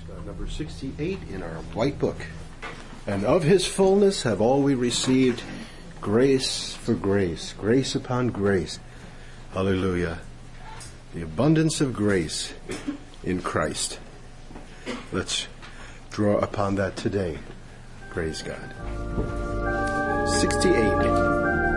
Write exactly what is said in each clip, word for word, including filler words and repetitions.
uh, number sixty-eight in our white book. And of his fullness have all we received, grace for grace, grace upon grace. Hallelujah. The abundance of grace in Christ. Let's draw upon that today. Praise God. sixty-eight.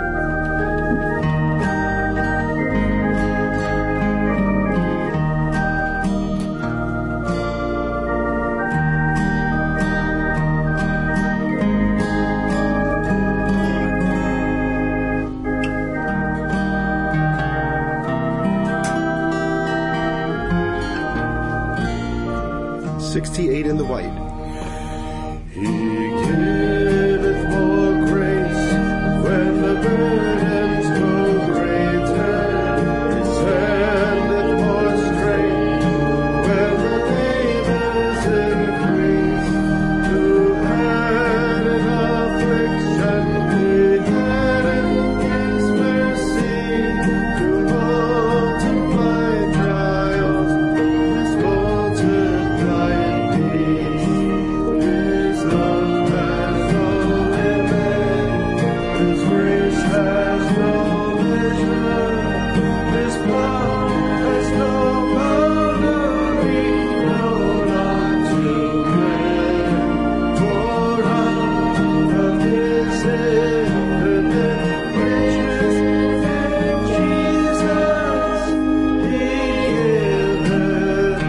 sixty-eight in the white. He giveth more grace when the burdens grow greater. He sendeth more strength when the labors increase. Who had an affliction, he added his mercy. To multiply trials, his multiply. His love has no limit, His grace has no measure, His love has no boundary, no not to men. For out of His infinite riches in Jesus He giveth,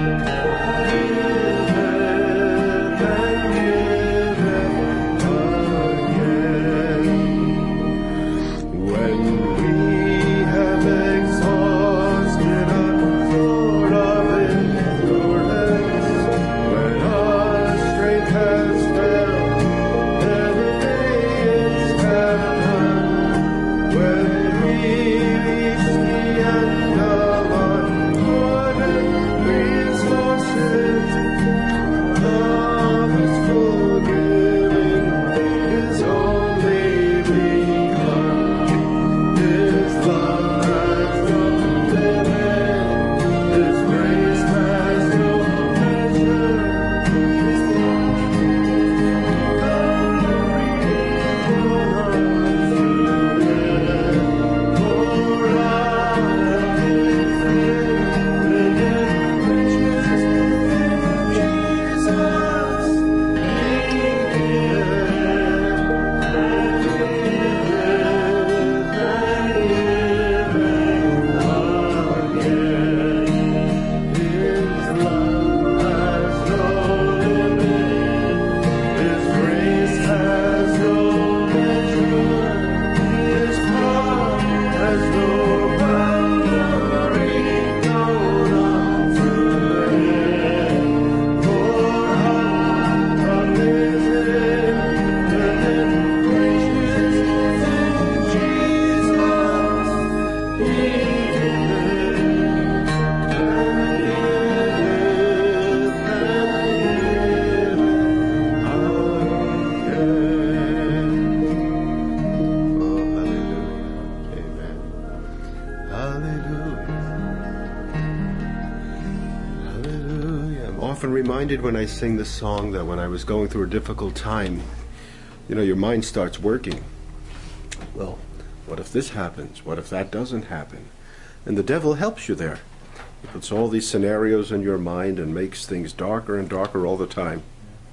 when we have exhausted our thought of endurance, when our strength has failed and the days have come, when we reach the end of our mortal resources, love is forgiving, is only begun. His love has no limit, His grace has no measure, His reminded when I sing this song that when I was going through a difficult time, you know, your mind starts working. Well, what if this happens? What if that doesn't happen? And the devil helps you there. He puts all these scenarios in your mind and makes things darker and darker all the time.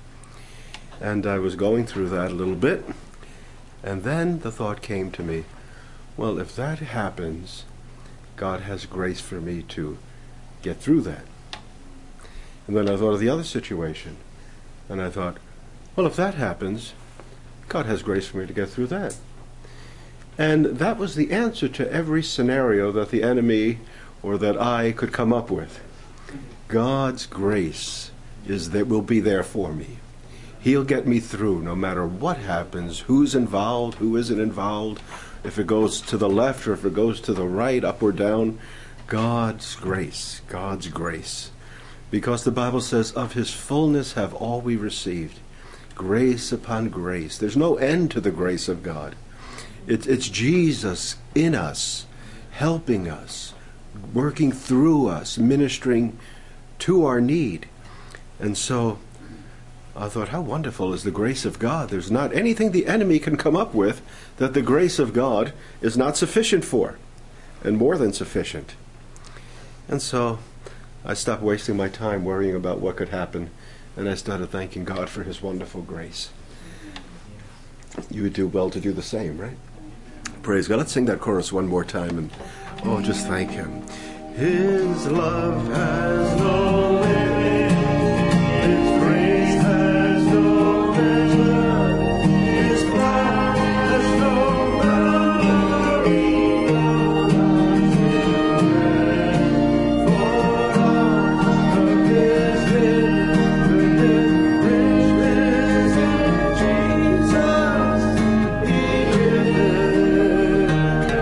And I was going through that a little bit, and then the thought came to me, well, if that happens, God has grace for me to get through that. And then I thought of the other situation, and I thought, well, if that happens, God has grace for me to get through that. And that was the answer to every scenario that the enemy or that I could come up with. God's grace is that will be there for me. He'll get me through no matter what happens, who's involved, who isn't involved, if it goes to the left or if it goes to the right, up or down. God's grace, God's grace. Because the Bible says, of His fullness have all we received. Grace upon grace. There's no end to the grace of God. It's, it's Jesus in us, helping us, working through us, ministering to our need. And so I thought, how wonderful is the grace of God. There's not anything the enemy can come up with that the grace of God is not sufficient for, and more than sufficient. And so I stopped wasting my time worrying about what could happen, and I started thanking God for his wonderful grace. You would do well to do the same, right? Praise God. Let's sing that chorus one more time, and oh, just thank him. His love has no limit. His grace has no measure. His power has no boundary. For all of his infinite riches in Jesus, he giveth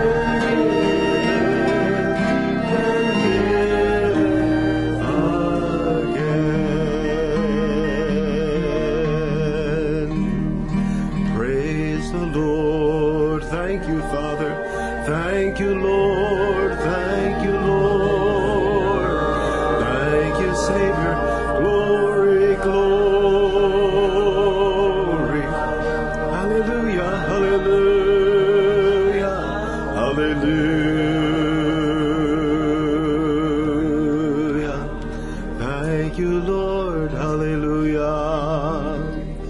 again. Praise the Lord. Thank you, Father. Thank you, Lord. Thank you, Lord. Thank you, Savior. Glory, glory. Hallelujah, hallelujah, hallelujah. Thank you, Lord. Hallelujah.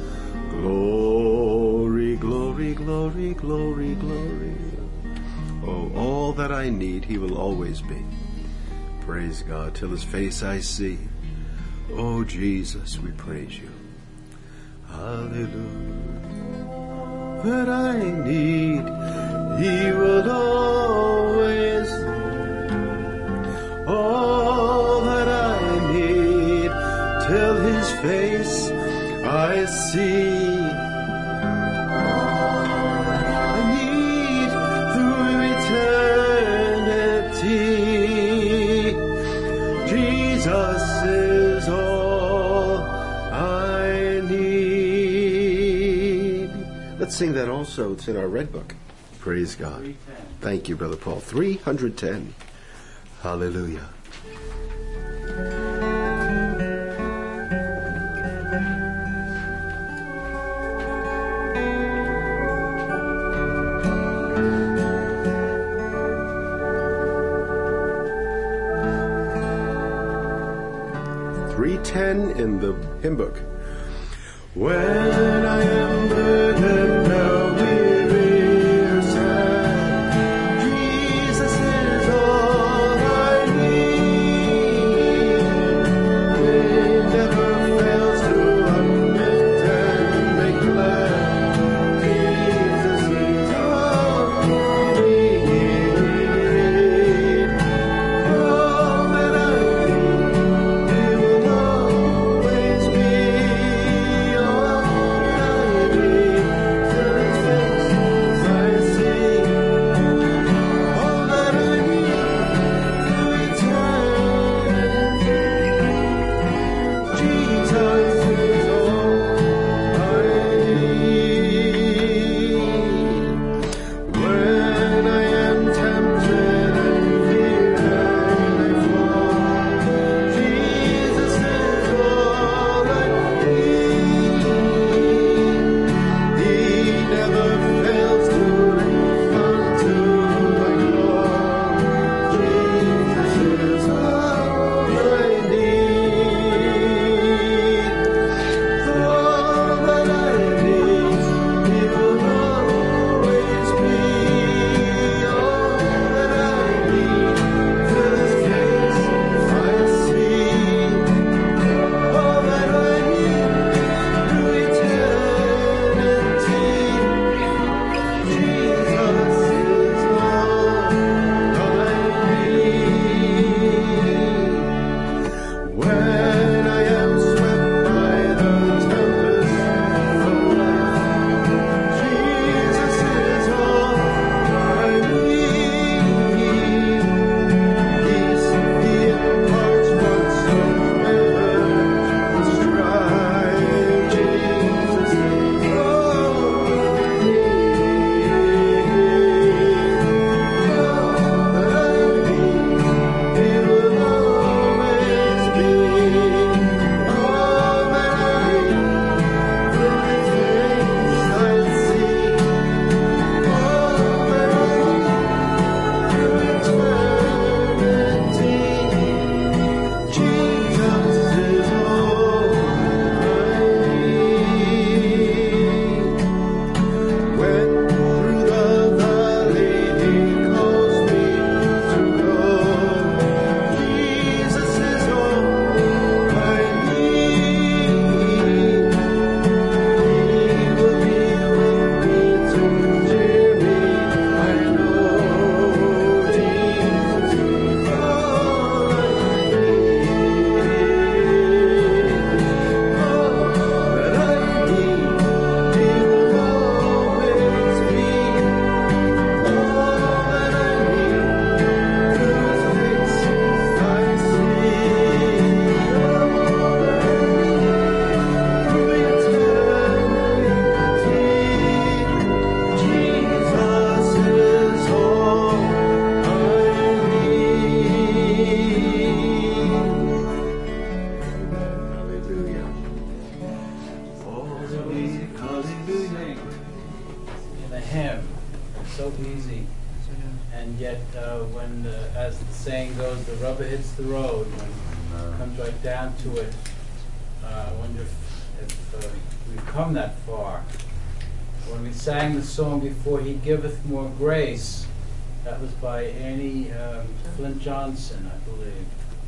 Glory, glory, glory, glory, glory. Oh, all that I need, he will always be. Praise God. Till his face I see. Oh, Jesus, we praise you. Hallelujah. That I need, he will always be. All that I need, till his face I see. I need through eternity. Jesus is all I need. Let's sing that also. It's in our red book. Praise God. Thank you, Brother Paul. three hundred ten. Hallelujah. three ten in the hymn book. When I am burdened, now weary or sad, Jesus is all I need. He never fails to uplift and make glad. Jesus is all I need. All that I need, he will always be. All that I need, till easy. And yet, uh, when, uh, as the saying goes, the rubber hits the road, when it comes right down to it, uh, I wonder if, if uh, we've come that far. When we sang the song Before He Giveth More Grace, that was by Annie um, Flint Johnson, I believe.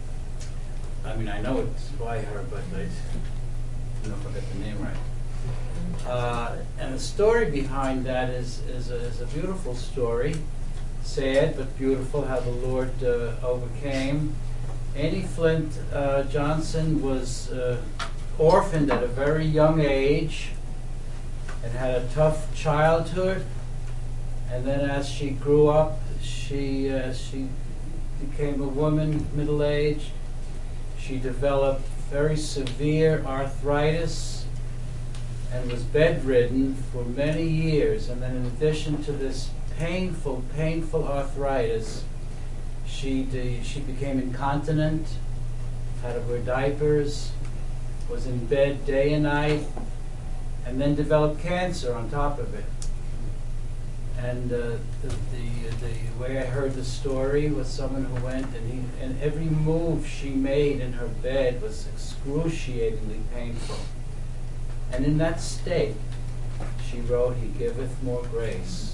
I mean, I know it's by her, but I don't know if I got the name right. Uh, and the story behind that is, is, a, is a beautiful story. Sad but beautiful, how the Lord uh, overcame. Annie Flint uh, Johnson was uh, orphaned at a very young age and had a tough childhood. And then as she grew up, she, uh, she became a woman, middle-aged. She developed very severe arthritis and was bedridden for many years. And then in addition to this painful, painful arthritis, she, de she became incontinent, had to wear diapers, was in bed day and night, and then developed cancer on top of it. And uh, the, the, the way I heard the story was someone who went, and, he, and every move she made in her bed was excruciatingly painful. And in that state, she wrote, He giveth more grace.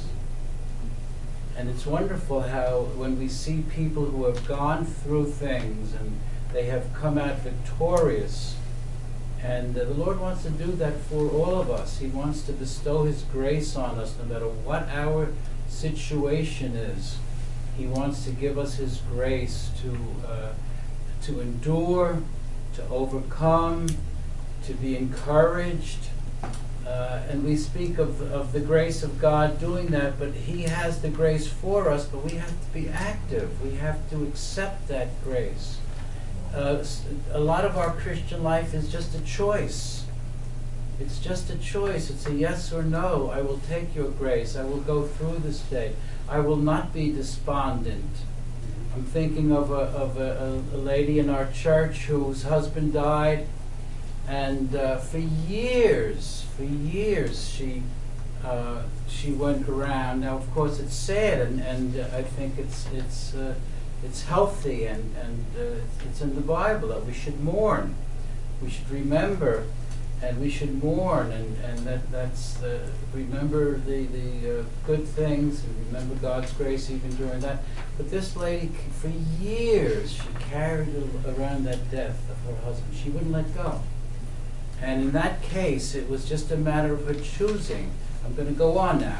And it's wonderful how when we see people who have gone through things and they have come out victorious, and uh, the Lord wants to do that for all of us. He wants to bestow His grace on us no matter what our situation is. He wants to give us His grace to, uh, to endure, to overcome, to be encouraged. Uh, and we speak of, of the grace of God doing that, but He has the grace for us, but we have to be active. We have to accept that grace. Uh, a lot of our Christian life is just a choice. It's just a choice. It's a yes or no. I will take your grace. I will go through this day. I will not be despondent. I'm thinking of a, of a, a lady in our church whose husband died, and uh, for years, for years, she uh, she went around. Now, of course, it's sad, and, and uh, I think it's it's uh, it's healthy, and and uh, it's in the Bible that we should mourn, we should remember, and we should mourn, and and that that's uh, remember the the uh, good things, and remember God's grace even during that. But this lady, for years, she carried around that death of her husband. She wouldn't let go. And in that case, it was just a matter of her choosing. I'm going to go on now.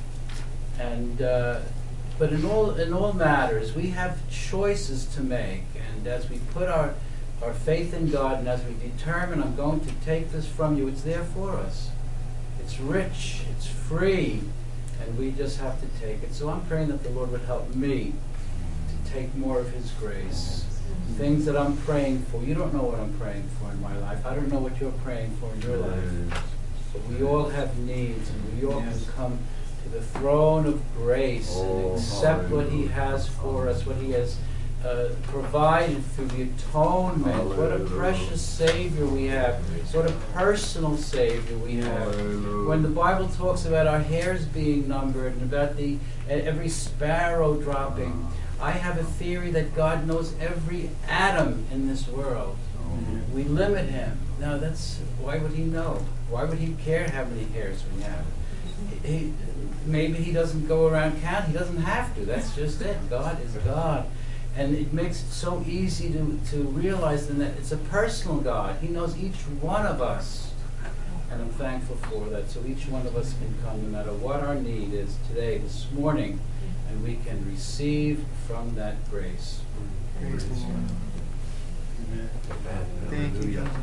And uh, but in all in all matters, we have choices to make. And as we put our our faith in God, and as we determine, I'm going to take this from you, it's there for us. It's rich. It's free, and we just have to take it. So I'm praying that the Lord would help me to take more of His grace. Things that I'm praying for. You don't know what I'm praying for in my life. I don't know what you're praying for in your life. But we all have needs, and we all yes. can come to the throne of grace oh, and accept hallelujah. What He has for us, what He has uh, provided through the atonement. Hallelujah. What a precious Savior we have. What a personal Savior we have. Hallelujah. When the Bible talks about our hairs being numbered and about the uh, every sparrow dropping, I have a theory that God knows every atom in this world. Mm-hmm. We limit Him. Now, that's why would He know? Why would He care how many hairs we have? He, maybe He doesn't go around counting. He doesn't have to. That's just it. God is God. And it makes it so easy to, to realize then that it's a personal God. He knows each one of us. And I'm thankful for that. So each one of us can come no matter what our need is today, this morning, and we can receive from that grace. Praise the Lord. Amen. Thank you, Jesus.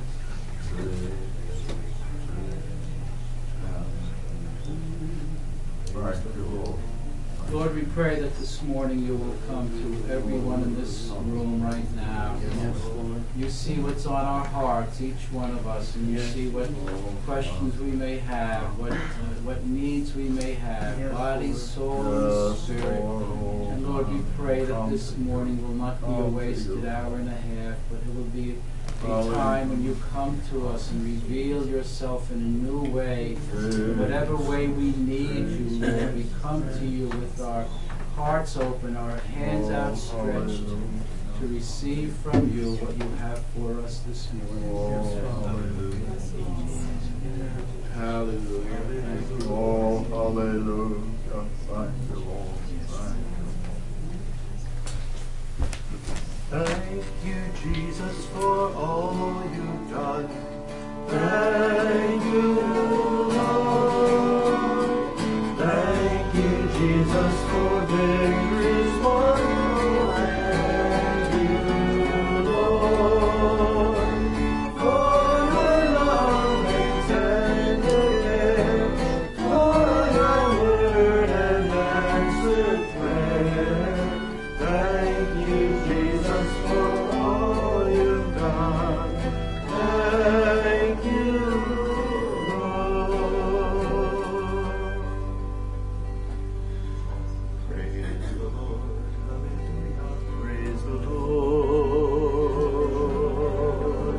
Lord, we pray that this morning you will come to everyone in this room right now. Yes, Lord. You see what's on our hearts, each one of us, and you yes. see what questions we may have, what uh, what needs we may have, yes, body, soul, and spirit. And Lord, we pray that this morning will not be a wasted hour and a half, but it will be a time when you come to us and reveal yourself in a new way. In whatever way we need you, Lord, we come to you with our hearts open, our hands outstretched to receive from you what you have for us this morning. Hallelujah. Thank you. Oh, hallelujah. Thank you, Lord. Thank you, Jesus, for all you've done. Thank you, Lord. Thank you, Jesus, for victories won. Thank you, Lord, for your loving tender care, for your word and answered prayer. Thank you, Jesus, for all you've done. Thank you, Lord. Praise the Lord. Hallelujah. Praise the Lord.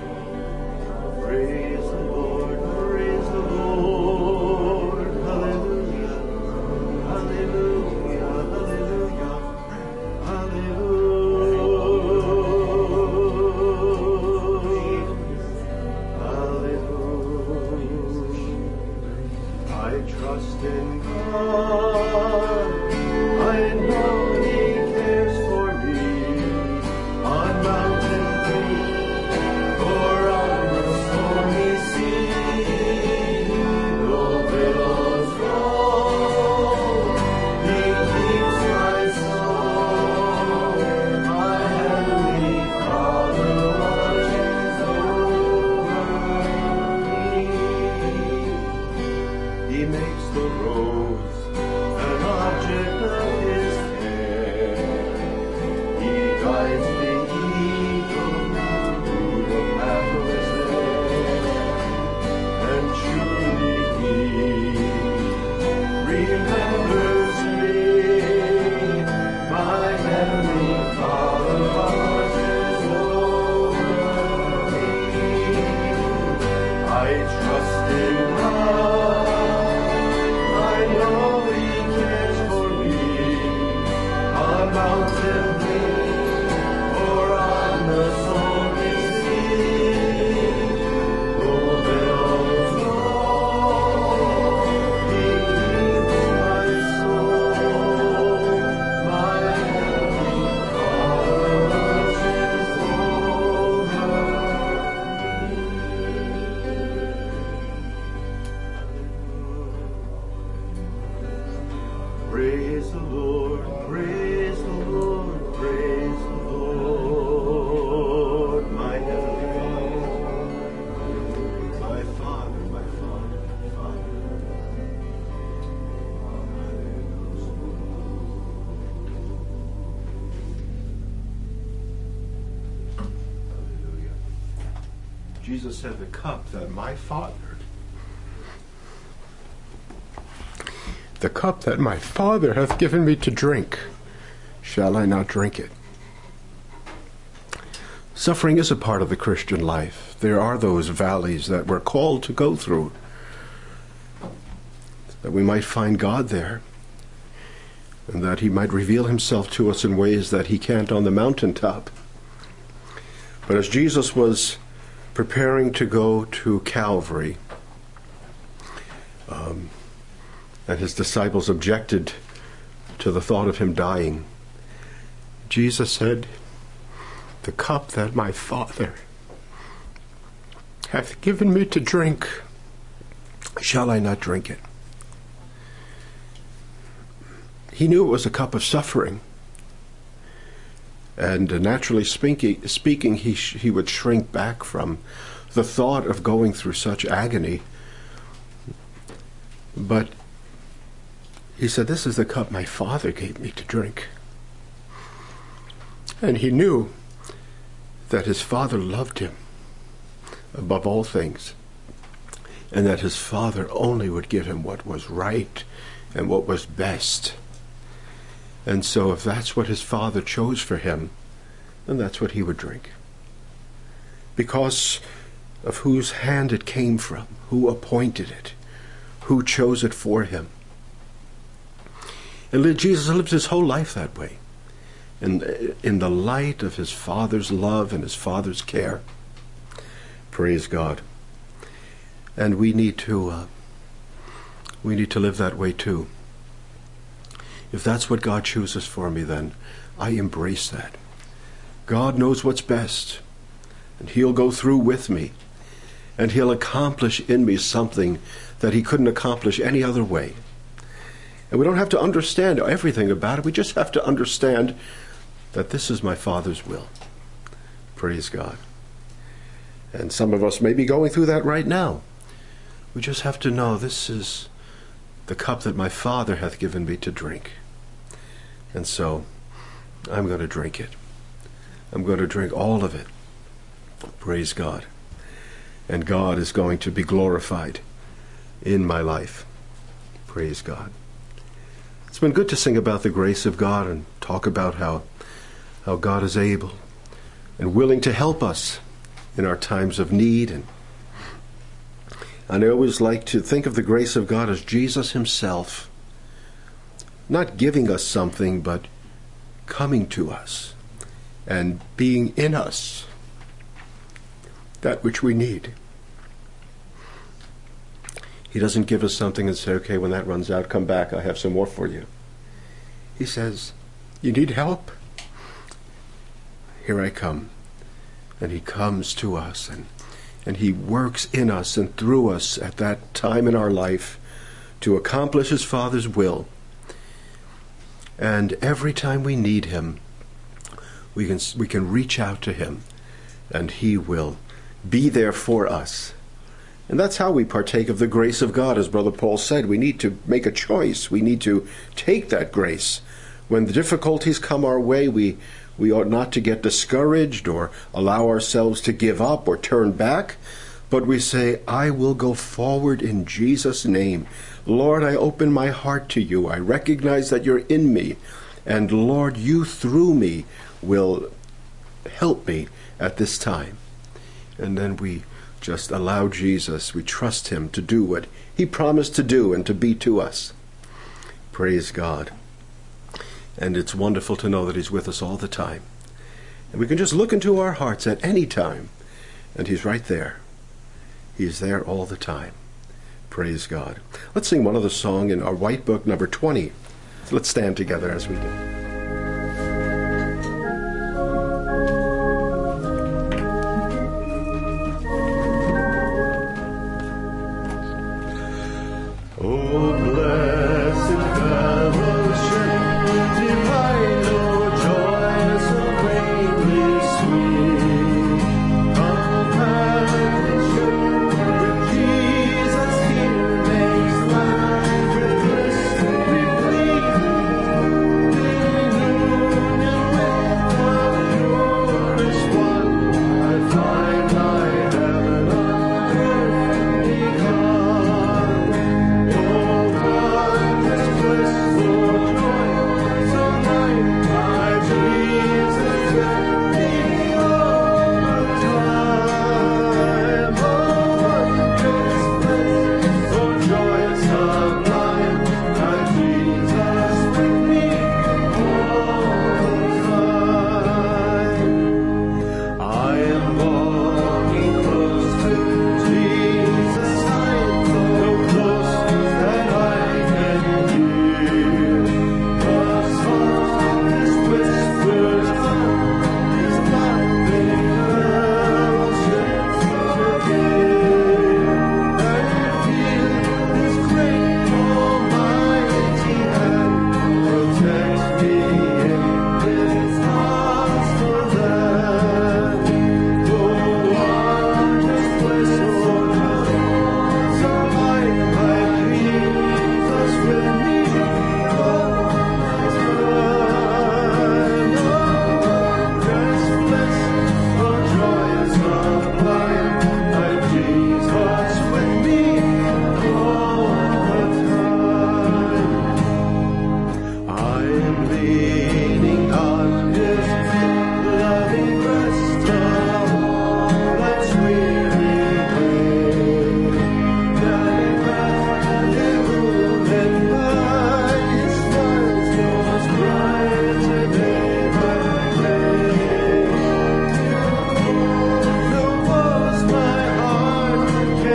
Praise the Lord. Praise the Lord. Hallelujah. Hallelujah. Hallelujah. Hallelujah. I trust in God. I know He cares for me. On mountain peak or on the stormy sea, though billows roll, He keeps my soul. My heavenly Father watches over me. He makes the rose an object of His care. He guides the eagle through the pathless air. And truly He remembers me. My heavenly Father watches over me. I trust in God. I know He cares for me. On mountain peak or on the stormy sea, though billows roll, He keeps my soul. My heavenly Father watches over me. Praise the Lord, praise the Lord, praise the Lord, my heavenly Father, my Father, my Father, my Father. Hallelujah. Jesus said, the cup that my Father The cup that my Father hath given me to drink, shall I not drink it? Suffering is a part of the Christian life. There are those valleys that we're called to go through, that we might find God there, and that He might reveal Himself to us in ways that He can't on the mountaintop. But as Jesus was preparing to go to Calvary, um, and His disciples objected to the thought of Him dying, Jesus said, the cup that my Father hath given me to drink, shall I not drink it? He knew it was a cup of suffering, and uh, naturally speaking, speaking he, sh- he would shrink back from the thought of going through such agony. But He said, this is the cup my Father gave me to drink. And He knew that His Father loved Him above all things, and that His Father only would give Him what was right and what was best. And so if that's what His Father chose for Him, then that's what He would drink. because of whose hand it came from, who appointed it, who chose it for him. And Jesus lived his whole life that way, in, in the light of his Father's love and his Father's care. Praise God. And we need to uh, we need to live that way too. If that's what God chooses for me, then I embrace that. God knows what's best, and he'll go through with me, and he'll accomplish in me something that he couldn't accomplish any other way. And we don't have to understand everything about it. We just have to understand that this is my Father's will. Praise God. And some of us may be going through that right now. We just have to know this is the cup that my Father hath given me to drink. And so I'm going to drink it. I'm going to drink all of it. Praise God. And God is going to be glorified in my life. Praise God. It's been good to sing about the grace of God and talk about how, how God is able and willing to help us in our times of need. And, and I always like to think of the grace of God as Jesus himself, not giving us something, but coming to us and being in us that which we need. He doesn't give us something and say, okay, when that runs out, come back, I have some more for you. He says, you need help? Here I come. And he comes to us, and, and he works in us and through us at that time in our life to accomplish his Father's will. And every time we need him, we can, we can reach out to him, and he will be there for us. And that's how we partake of the grace of God, as Brother Paul said. We need to make a choice. We need to take that grace. When the difficulties come our way, we, we ought not to get discouraged or allow ourselves to give up or turn back, but we say, I will go forward in Jesus' name. Lord, I open my heart to you. I recognize that you're in me. And Lord, you through me will help me at this time. And then we just allow Jesus, we trust him to do what he promised to do and to be to us. Praise God. And it's wonderful to know that he's with us all the time. And we can just look into our hearts at any time, and he's right there. He's there all the time. Praise God. Let's sing one other song in our white book, number twenty. So let's stand together as we do. Jesus here makes life with bliss. We believe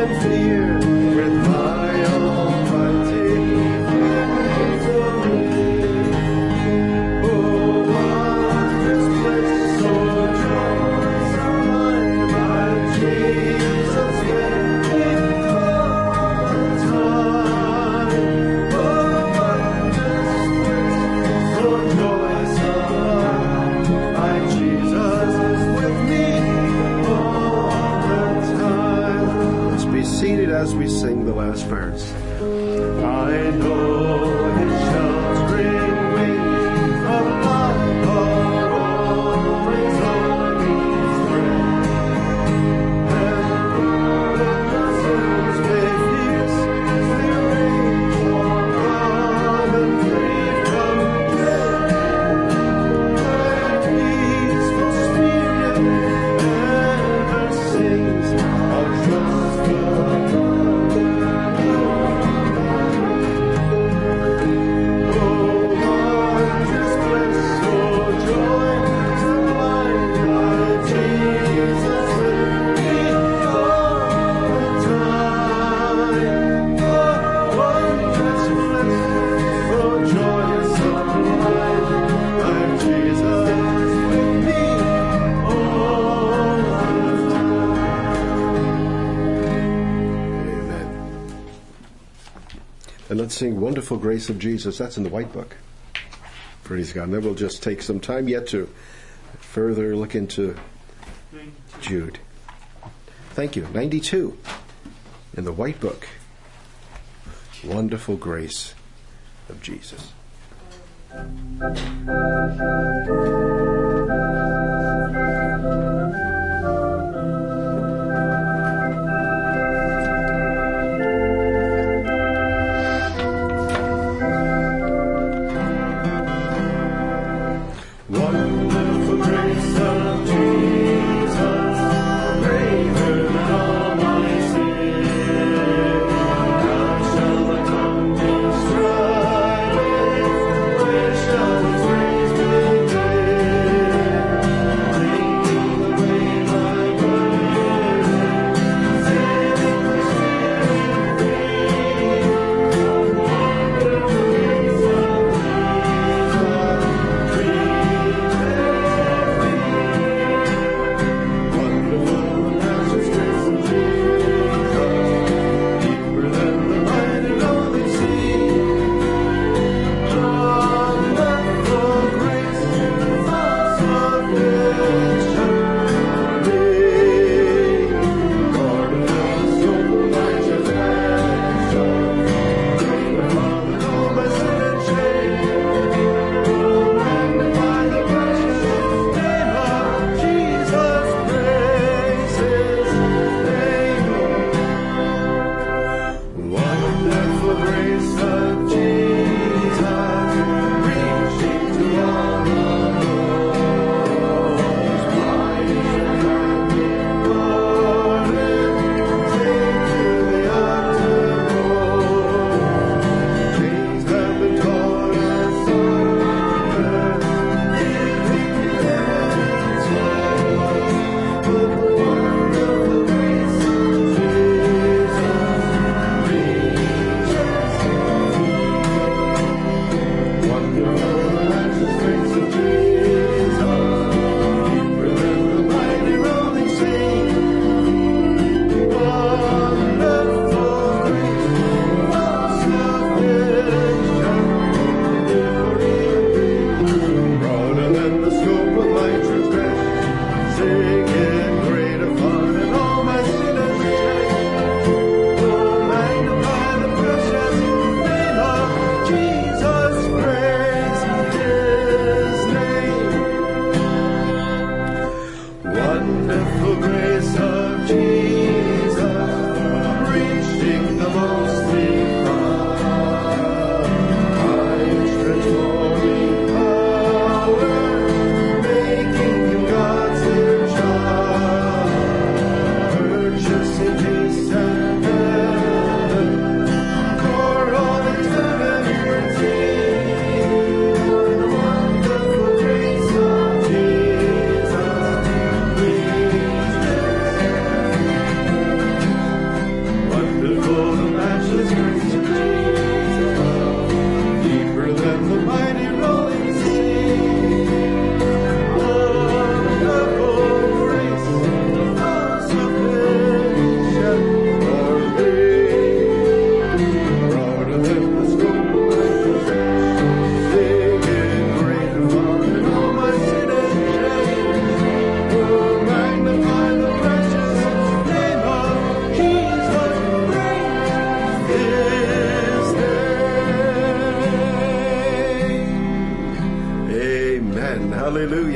As we sing the last verse. I know his sheltering wings of love are always on me spread, and the vessels may fierce their rage come and free from death. My peaceful spirit ever sings of trust God. And let's sing Wonderful Grace of Jesus. That's in the White Book. Praise God. And then we'll just take some time yet to further look into Jude. Thank you. ninety-two in the White Book. Wonderful Grace of Jesus. Wonderful grace of Jesus, greater than all my sin. How shall I come to strive with? Where shall His grace begin?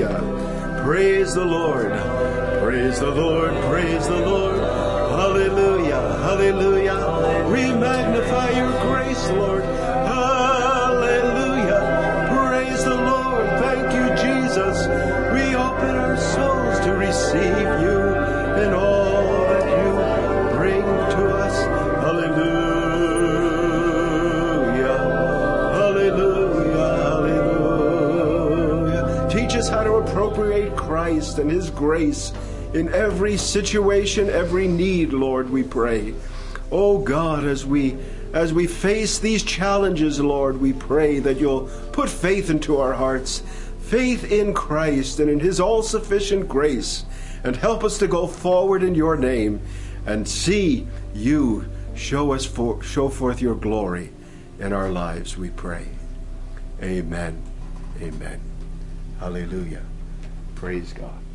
Hallelujah. Praise the Lord. Praise the Lord. Praise the Lord. Hallelujah. Hallelujah. We magnify your grace, Lord. Hallelujah. Praise the Lord. Thank you, Jesus. We open our souls to receive you and all that you bring to us. Hallelujah. Hallelujah. Hallelujah. Teach us how to appropriate Christ and his grace in every situation, every need, Lord, we pray. Oh God, as we as we face these challenges, Lord, we pray that you'll put faith into our hearts, faith in Christ and in his all-sufficient grace, and help us to go forward in your name and see you show us for, show forth your glory in our lives, we pray. Amen. Amen. Hallelujah. Praise God.